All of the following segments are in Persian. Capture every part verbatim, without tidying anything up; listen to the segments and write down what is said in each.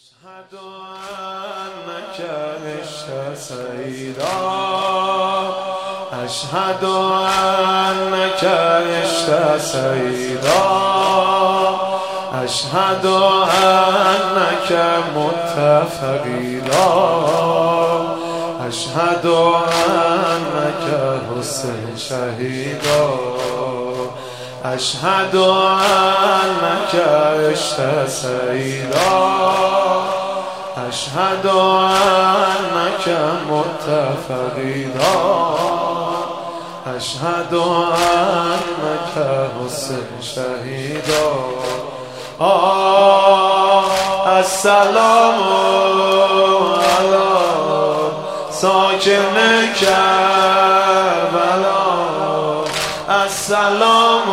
أشهد أنك عشت سيدا أشهد أنك عشت سيدا أشهد أنك مت فقيدا أشهد أنك حسين شهيدا أشهد أنك عشت سيدا أشهد أنك مت فقيدا أشهد أنك حسين شهيدا آه السلام على ساکن کربلا السلام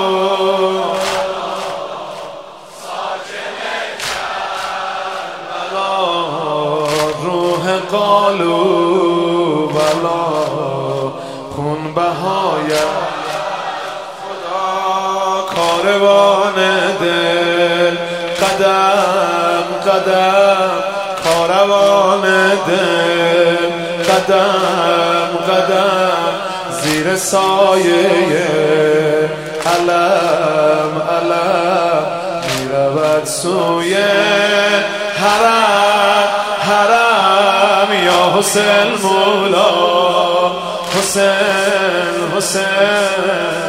قالوا بلا خون بهای خدا کاروان دل قدم قدم کاروان دل قدم قدم زیر سایه علم علم میرود سوی حرم حرم یا حسین مولا حسین حسین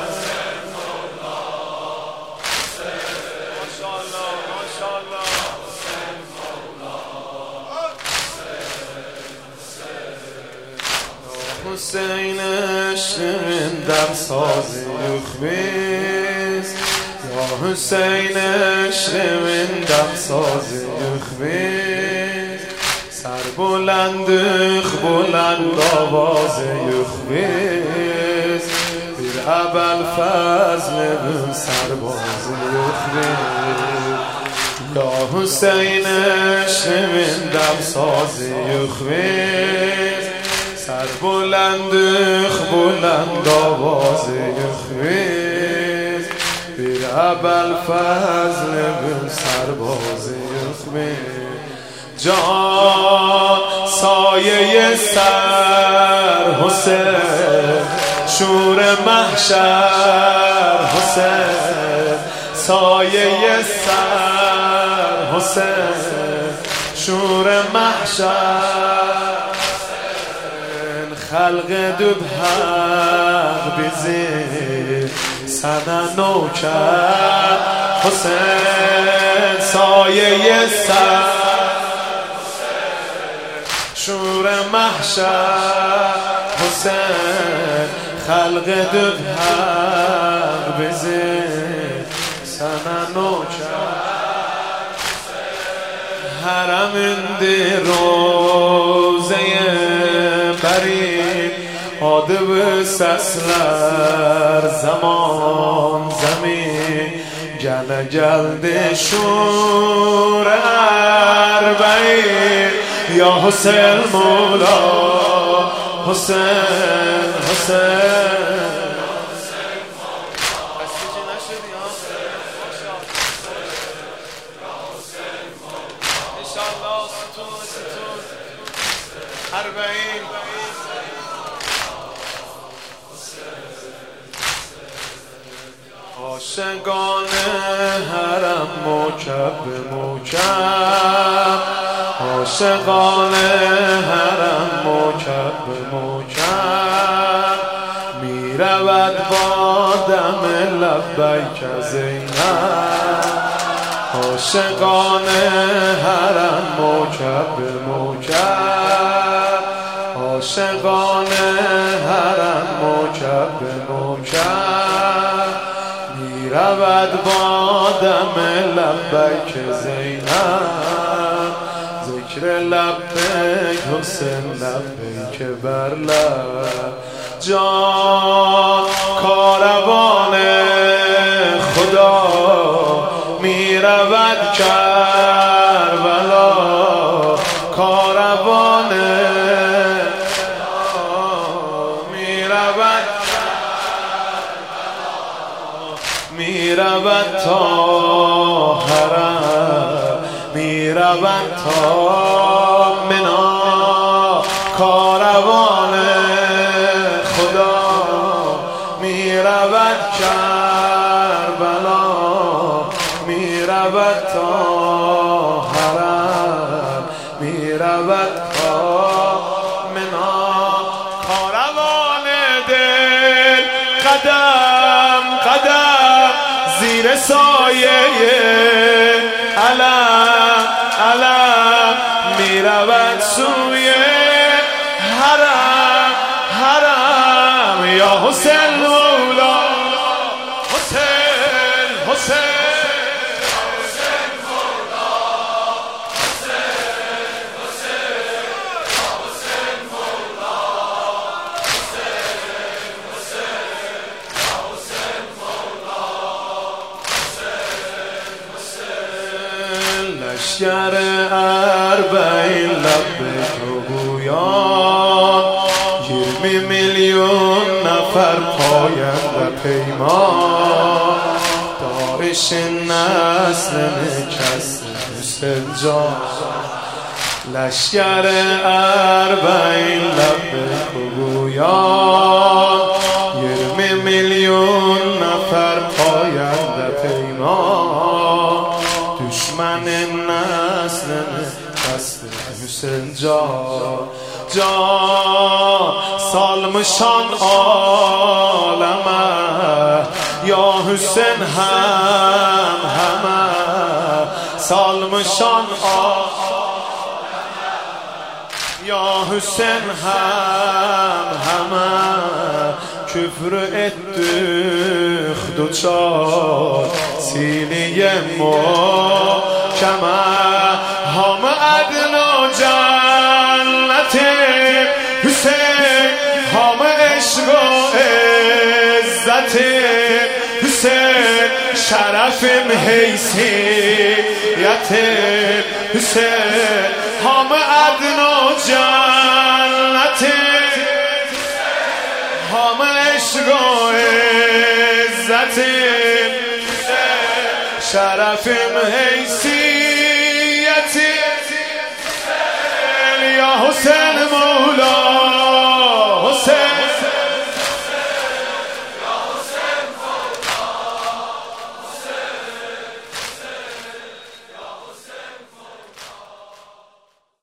حسین شمین دم سازی یخبیز یا حسین شمین دم سازی یخبیز سر بلند بلند آواز یخبیز بیر ابل فضل سرباز یخبیز یا حسین شمین دم سازی یخبیز سر بلند بلند آواز یخبیز بیر ابل فضل سرباز یخبیز جان سایه سر حسین شور محشر حسین سایه سر حسین شور محشر خلق دوب حق بیزی سننو کرد حسین سایه سر شور محشر حسین خلق دوب حق بیزی سننو کرد حرم اندی روزه برید آدب سسلر زمان زمین گل جلد شور اربعین یا حسین مولا حسین حسین عاشقان حرم موکب به موکب عاشقان حرم موکب به موکب می رود با دم لبیک زینب عاشقان حرم موکب به موکب عاشقان حرم موکب به موکب رود با دم لبیک زینب ذکر لبیک حسین لبیک بر لب جان کاروان خدا می رود کربلا کاروان می رود می رود تا حرم می میروند تا منا کاروان خدا میرود کربلا میرود تا حرم میرود تا منا کاروان دل قدم قدم زیر سایه علم علم میرود سوی حرم حرم یا حسین مولا حسین حسین لشکر اربعین لب تو گویان یرمی میلیون نفر پاینده پیمان داعش نسل نکست حسین جان لشکر اربعین لب تو گویان یرمی میلیون نفر پاینده پیمان دشمن نسل دست حسین جان جان سالمشان عالمه یا حسین هم همه سالمشان عالمه یا حسین هم همه küfür ettik duçar siniye muhkeme ham adna cenneti Hüseyin ham eşq و izzeti Hüseyin şerefim heysiyetim Hüseyin ham adna cenneti هم عشق و عزتیم شرفیم حیثیت